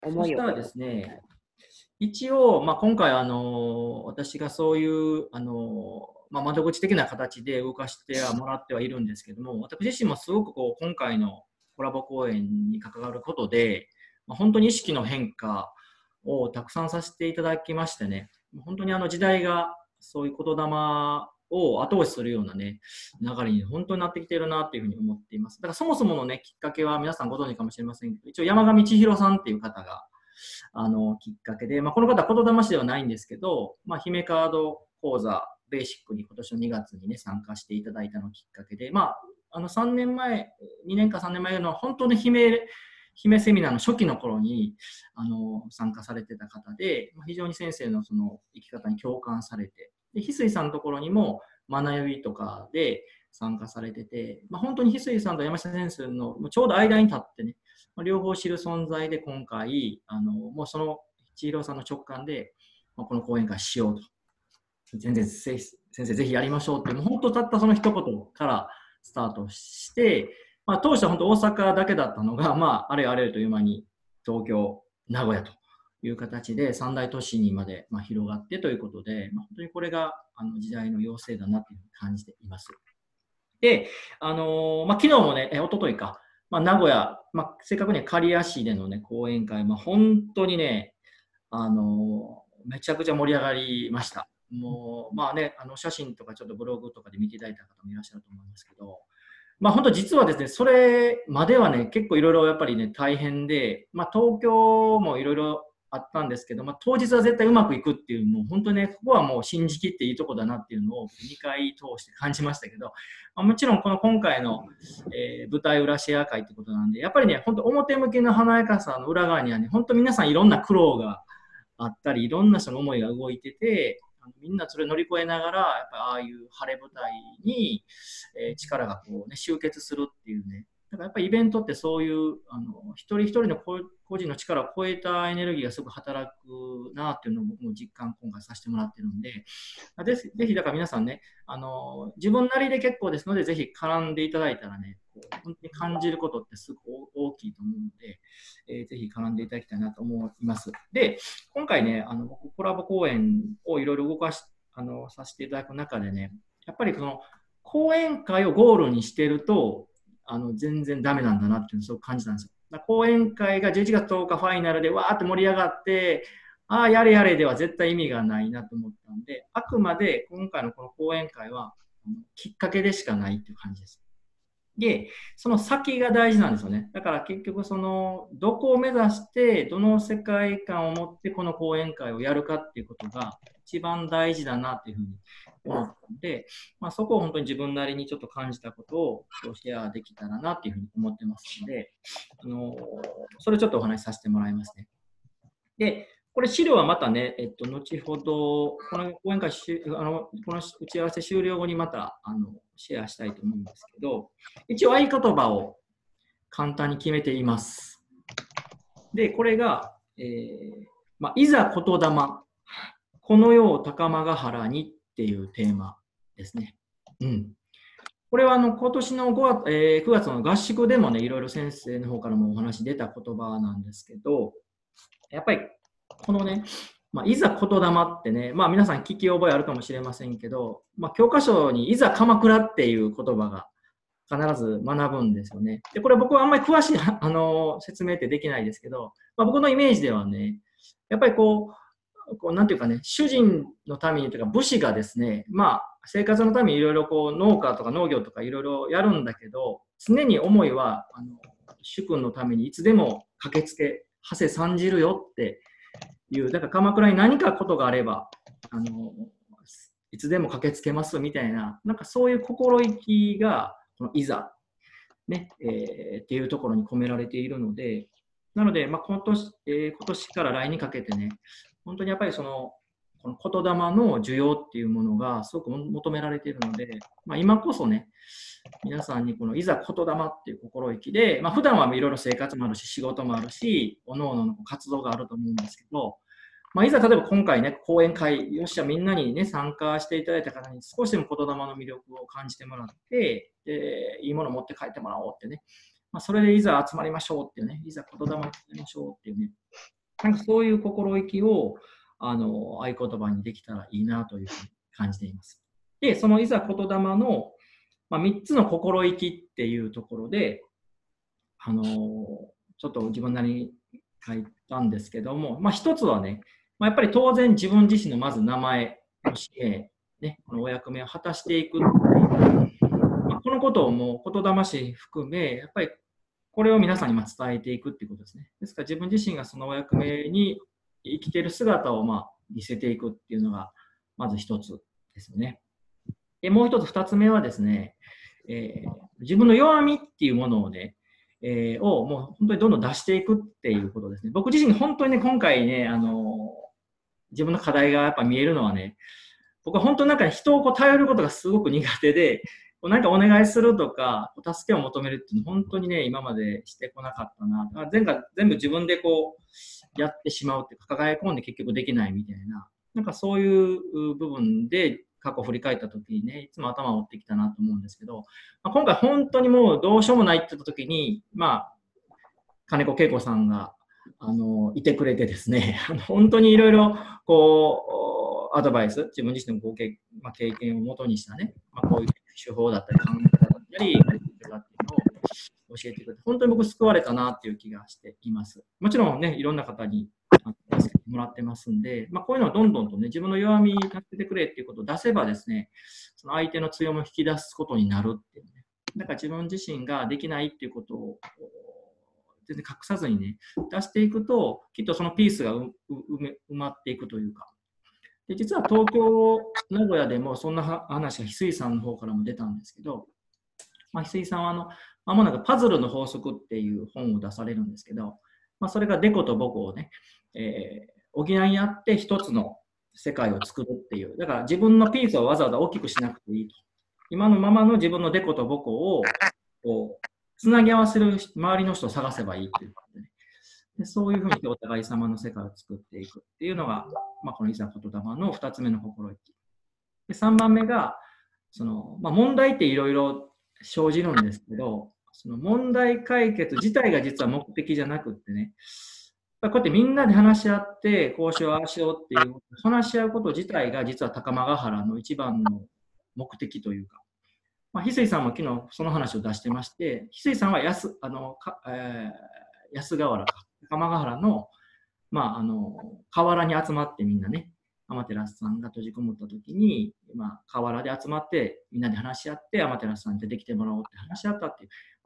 そ思いを。 したらですね、一応、今回、私がそういう、窓口的な形で動かしてはもらってはいるんですけども、私自身もすごくこう、今回のコラボ講演に関わることで、本当に意識の変化をたくさんさせていただきましてね、本当に時代がそういう言霊を後押しするようなね、流れに本当になってきているなっていうふうに思っています。だからそもそものね、きっかけは皆さんご存知かもしれませんけど、一応山上千尋さんっていう方が、きっかけで、この方は言霊師ではないんですけど、姫カード講座ベーシックに今年の2月にね、参加していただいたのをきっかけで、3年前、2年か3年前の本当に姫セミナーの初期の頃に参加されてた方で、非常に先生のその生き方に共感されて、で翡翠さんのところにも学びとかで参加されてて、本当に翡翠さんと山下先生のちょうど間に立ってね、両方知る存在で今回、もうその千尋さんの直感で、この講演会しようと。全然先生ぜひやりましょうって、もう本当たったその一言からスタートして、当初は本当大阪だけだったのが、あれあれという間に東京、名古屋という形で三大都市にまで広がってということで、本当にこれが時代の要請だなというふうに感じています。で、昨日もね、一昨日か、名古屋、正確には刈谷市でのね、講演会、本当にね、めちゃくちゃ盛り上がりました。もう、写真とかちょっとブログとかで見ていただいた方もいらっしゃると思いますけど、本当実はですね、それまではね、結構いろいろやっぱりね、大変で、東京もいろいろあったんですけど、当日は絶対うまくいくっていう、もう本当ね、ここはもう信じきっていいとこだなっていうのを2回通して感じましたけど、もちろんこの今回の、舞台裏シェア会ってことなんで、やっぱりね、本当表向きの華やかさの裏側にはね、本当皆さんいろんな苦労があったり、いろんな人の思いが動いてて、みんなそれを乗り越えながら、やっぱああいう晴れ舞台に、力がこう、ね、集結するっていうね。だからやっぱりイベントってそういう一人一人の個人の力を超えたエネルギーがすごく働くなっていうのを僕も実感今回させてもらってるんで、ぜひだから皆さんね、自分なりで結構ですので、ぜひ絡んでいただいたらね、こう本当に感じることってすごく大きいと思うので、ぜひ絡んでいただきたいなと思います。で、今回ね、僕コラボ講演をいろいろ動かしさせていただく中でね、やっぱりこの講演会をゴールにしてると、全然ダメなんだなっていうのをすごく感じたんですよ。講演会が11月10日ファイナルでわーって盛り上がって、ああ、やれやれでは絶対意味がないなと思ったんで、あくまで今回のこの講演会はきっかけでしかないっていう感じです。で、その先が大事なんですよね。だから結局どこを目指して、どの世界観を持ってこの講演会をやるかっていうことが一番大事だなっていうふうに思ったので、そこを本当に自分なりにちょっと感じたことを今日シェアできたらなっていうふうに思ってますので、それをちょっとお話しさせてもらいますね。で、これ資料はまたね、後ほど、この講演会この打ち合わせ終了後にまたシェアしたいと思うんですけど、一応合言葉を簡単に決めています。で、これが、いざ言霊、この世を高間ヶ原にっていうテーマですね。うん。これは今年の9月の合宿でもね、いろいろ先生の方からもお話出た言葉なんですけど、やっぱりこのね、いざ言霊ってね、皆さん聞き覚えあるかもしれませんけど、教科書にいざ鎌倉っていう言葉が必ず学ぶんですよね。で、これ僕はあんまり詳しい説明ってできないですけど、僕のイメージではね、やっぱりなんていうかね、主人のためにというか武士がですね、生活のためにいろいろ農家とか農業とかいろいろやるんだけど、常に思いは主君のためにいつでも駆けつけ、馳せ参じるよっていう、だから鎌倉に何かことがあれば、いつでも駆けつけますみたいな、なんかそういう心意気が、このいざ、ね、っていうところに込められているので、なので、今年から来にかけてね、本当にやっぱりこの言霊の需要っていうものがすごく求められているので、今こそね、皆さんにこのいざ言霊っていう心意気で、普段はいろいろ生活もあるし、仕事もあるし、各々の活動があると思うんですけど、いざ例えば今回ね、講演会、よっしゃ、みんなにね、参加していただいた方に少しでも言霊の魅力を感じてもらって、いいものを持って帰ってもらおうってね、 それでいざ集まりましょうっていうね、いざ言霊を集めましょうっていうね、なんかそういう心意気を合言葉にできたらいいなというふうに感じています。で、そのいざ言霊の、3つの心意気っていうところで、ちょっと自分なりに書いたんですけども、一つはね、やっぱり当然自分自身のまず名前、使命、ね、このお役目を果たしていくっていう、このことをもう言霊師含め、やっぱりこれを皆さんに伝えていくっていうことですね。ですから自分自身がそのお役目に生きている姿を見せていくっていうのがまず一つですよね。で、もう一つ、二つ目はですね、自分の弱みっていうものをね、をもう本当にどんどん出していくっていうことですね。僕自身本当にね、今回ね、自分の課題がやっぱ見えるのはね、僕は本当になんか人を頼ることがすごく苦手で、なんかお願いするとか、助けを求めるっていうの本当にね、今までしてこなかったな。全部自分でやってしまうっていうか、抱え込んで結局できないみたいな、なんかそういう部分で過去を振り返った時にね、いつも頭を打ってきたなと思うんですけど、今回本当にもうどうしようもないって言った時に、金子恵子さんがいてくれてですね、本当にいろいろアドバイス、自分自身の経験をもとにしたね、こういう手法だったり考え方だったり、っていうのを教えてくれて、本当に僕救われたなっていう気がしています。もちろんね、いろんな方に助けてもらってますんで、こういうのをどんどんとね、自分の弱みに助けてくれっていうことを出せばですね、その相手の強みを引き出すことになるっていうね。だから自分自身ができないっていうことを全然隠さずにね、出していくと、きっとそのピースが埋まっていくというか。で、実は東京、名古屋でもそんな話が翡翠さんの方からも出たんですけど、翡翠さんは間もなくパズルの法則っていう本を出されるんですけど、それがデコとボコをね、補い合って一つの世界を作るっていう。だから自分のピースをわざわざ大きくしなくていいと。今のままの自分のデコとボコをつなぎ合わせる周りの人を探せばいいっていうことでね。でそういうふうにしてお互い様の世界を作っていくっていうのが、このいざ言霊の2つ目の心意気。で3番目が、問題っていろいろ生じるんですけど、その問題解決自体が実は目的じゃなくってね、こうやってみんなで話し合って、こうしよう、ああしようっていう、話し合うこと自体が実は高間ヶ原の一番の目的というか、翡翠さんも昨日その話を出してまして、翡翠さんは安河原か、高間ヶ原の、河原に集まってみんなね、天照さんが閉じこもった時に、河原で集まってみんなで話し合って、天照さんに出てきてもらおうって話し合ったっていう、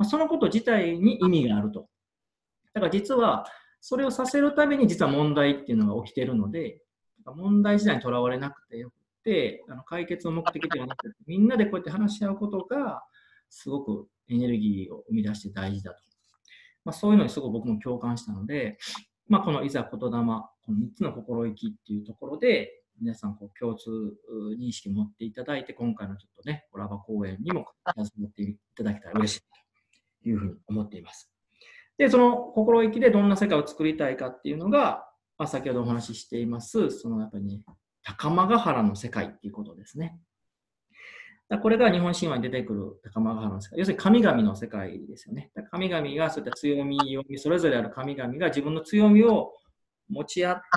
そのこと自体に意味があると。だから実は、それをさせるために実は問題っていうのが起きているので、問題自体にとらわれなくてよくて、解決を目的ではなくて、みんなでこうやって話し合うことが、すごくエネルギーを生み出して大事だと。そういうのにすごく僕も共感したので、このいざ言霊、この3つの心意気っていうところで、皆さん共通認識を持っていただいて、今回のちょっとね、コラボ講演にも携わっていただけたら嬉しいというふうに思っています。で、その心意気でどんな世界を作りたいかっていうのが、先ほどお話ししています、やっぱりね、高間ヶ原の世界っていうことですね。これが日本神話に出てくる高間ヶ原の世界。要するに神々の世界ですよね。神々がそういった強み、弱み、それぞれある神々が自分の強みを持ち合って、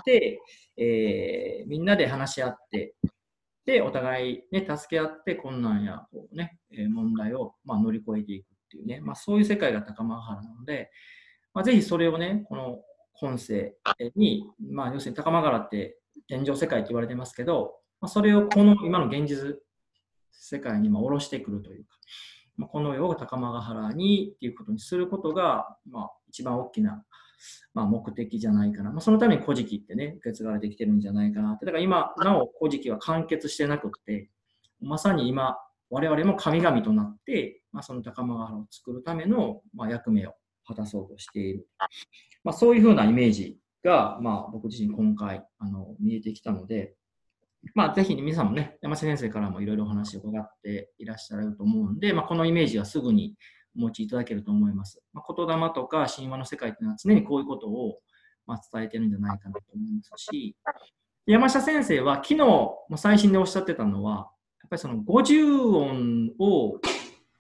みんなで話し合って、で、お互い、ね、助け合って困難や問題を乗り越えていくっていうね、そういう世界が高間ヶ原なので、ぜひそれをね、この今世に、要するに高間ヶ原って天上世界って言われてますけど、それをこの今の現実世界に下ろしてくるというか、この世を高間ヶ原にっていうことにすることが、一番大きな、目的じゃないかな。そのために古事記ってね、受け継がれてきてるんじゃないかなって。だから今、なお古事記は完結してなくって、まさに今、我々も神々となって、その高間ヶ原を作るための、役目を果たそうとしている。そういうふうなイメージが、僕自身今回見えてきたので、ぜひ皆さんもね、山下先生からもいろいろお話を伺っていらっしゃると思うんで、このイメージはすぐにお持ちいただけると思います。言霊とか神話の世界っていうのは常にこういうことを伝えてるんじゃないかなと思いますし、山下先生は昨日最新でおっしゃってたのは、やっぱりその50音を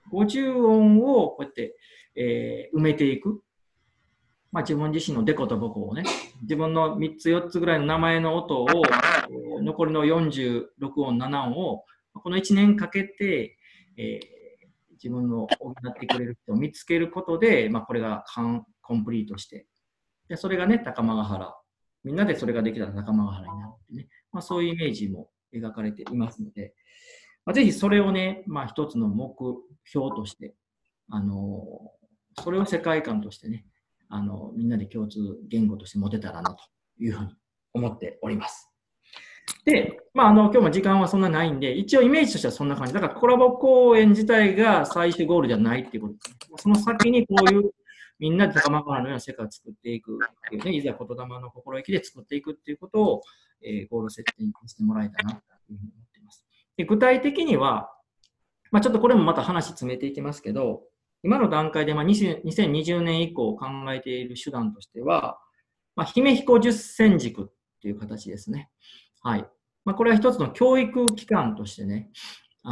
50音をこうやって、埋めていく。自分自身のデコとボコをね、自分の3つ4つぐらいの名前の音を、残りの46音7音をこの1年かけて、自分の補ってくれる人を見つけることで、これがコンプリートして、でそれがね、高間ヶ原。みんなでそれができたら高間ヶ原になってね、そういうイメージも描かれていますので、ぜひそれをね、一つの目標として、それを世界観としてね、みんなで共通言語として持てたらなというふうに思っております。で、今日も時間はそんなないんで、一応イメージとしてはそんな感じ。だからコラボ公演自体が最終ゴールじゃないっていうことですね。その先にこういうみんなで高間原のような世界を作っていくっていうね、いざ言霊の心意気で作っていくっていうことを、ゴール設定にしてもらえたらなというふうに思っています。で、具体的には、ちょっとこれもまた話詰めていきますけど、今の段階で2020年以降考えている手段としては、姫彦十選軸っていう形ですね。はい。これは一つの教育機関としてね、ど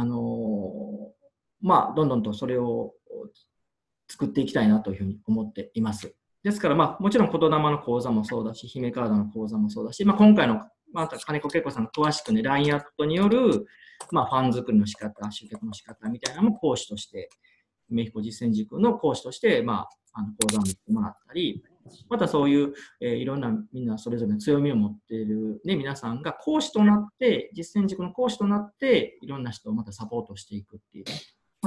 んどんとそれを作っていきたいなというふうに思っています。ですから、もちろん言霊の講座もそうだし、姫カードの講座もそうだし、今回の、金子恵子さんが詳しくね、LINE アットによる、ファン作りの仕方、集客の仕方みたいなのも講師として、姫彦実践塾の講師として、講座を見てもらったり、またそういう、いろんなみんなそれぞれの強みを持っている、ね、皆さんが講師となって、実践塾の講師となって、いろんな人をまたサポートしていくっていう、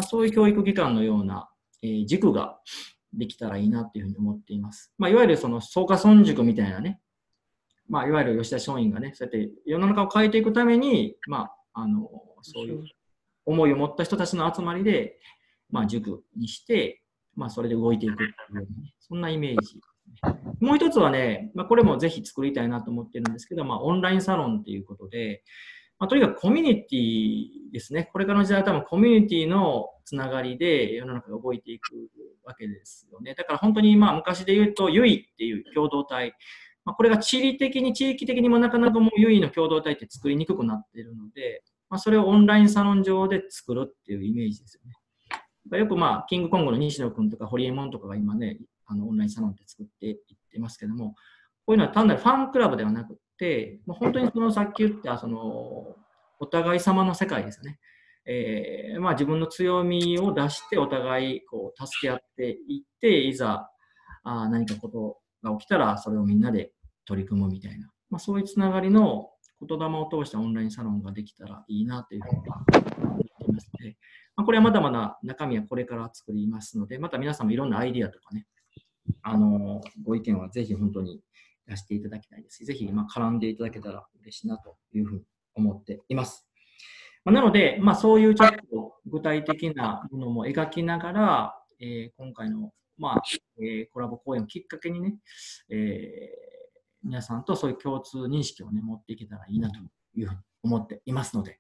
そういう教育機関のような、塾ができたらいいなっていうふうに思っています。いわゆるその草加村塾みたいなね、いわゆる吉田松陰がね、そうやって世の中を変えていくために、そういう思いを持った人たちの集まりで、塾にして、それで動いていくっていう、ね、そんなイメージ。もう一つはね、これもぜひ作りたいなと思ってるんですけど、オンラインサロンっていうことで、とにかくコミュニティですね。これからの時代は多分コミュニティのつながりで世の中が動いていくわけですよね。だから本当に昔で言うと、ユイっていう共同体。これが地理的に、地域的にもなかなかもうユイの共同体って作りにくくなっているので、それをオンラインサロン上で作るっていうイメージですよね。よくキングコングの西野君とかホリエモンとかが今ね、オンラインサロンって作っていってますけども、こういうのは単なるファンクラブではなくて、本当にそのさっき言ったそのお互い様の世界ですね。自分の強みを出してお互いこう助け合っていって、いざ何かことが起きたらそれをみんなで取り組むみたいな、そういうつながりの言霊を通したオンラインサロンができたらいいなというふうに思っていますので、これはまだまだ中身はこれから作りますので、また皆さんもいろんなアイディアとかね、ご意見はぜひ本当に出していただきたいですし、ぜひ絡んでいただけたら嬉しいなというふうに思っています。なので、そういうちょっと具体的なものも描きながら、今回の、コラボ講演をきっかけにね、皆さんとそういう共通認識をね、持っていけたらいいなというふうに思っていますので、